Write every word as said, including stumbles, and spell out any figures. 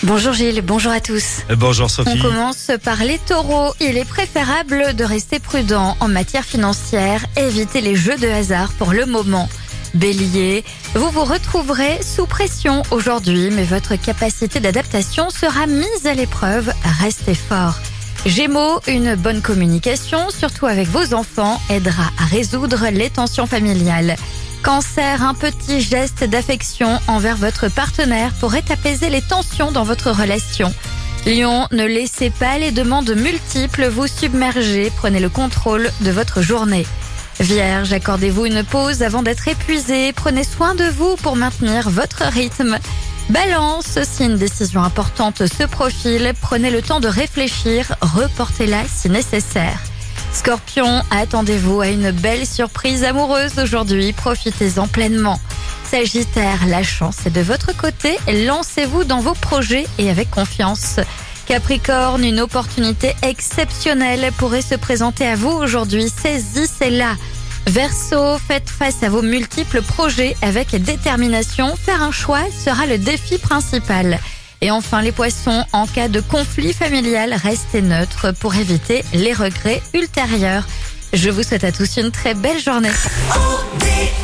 Bonjour Gilles, bonjour à tous. Euh, Bonjour On Sophie. commence par les taureaux. Il est préférable de rester prudent en matière financière. Évitez les jeux de hasard pour le moment. Bélier, vous vous retrouverez sous pression aujourd'hui, mais votre capacité d'adaptation sera mise à l'épreuve. Restez fort. Gémeaux, une bonne communication, surtout avec vos enfants, aidera à résoudre les tensions familiales. Cancer, un petit geste d'affection envers votre partenaire pourrait apaiser les tensions dans votre relation. Lion, ne laissez pas les demandes multiples vous submerger, prenez le contrôle de votre journée. Vierge, accordez-vous une pause avant d'être épuisé, prenez soin de vous pour maintenir votre rythme. Balance, si une décision importante se profile, prenez le temps de réfléchir, reportez-la si nécessaire. Scorpion, attendez-vous à une belle surprise amoureuse aujourd'hui, profitez-en pleinement. Sagittaire, la chance est de votre côté, lancez-vous dans vos projets et avec confiance. Capricorne, une opportunité exceptionnelle pourrait se présenter à vous aujourd'hui, saisissez-la. Verseau, faites face à vos multiples projets avec détermination, faire un choix sera le défi principal. Et enfin les poissons, en cas de conflit familial, restez neutre pour éviter les regrets ultérieurs. Je vous souhaite à tous une très belle journée.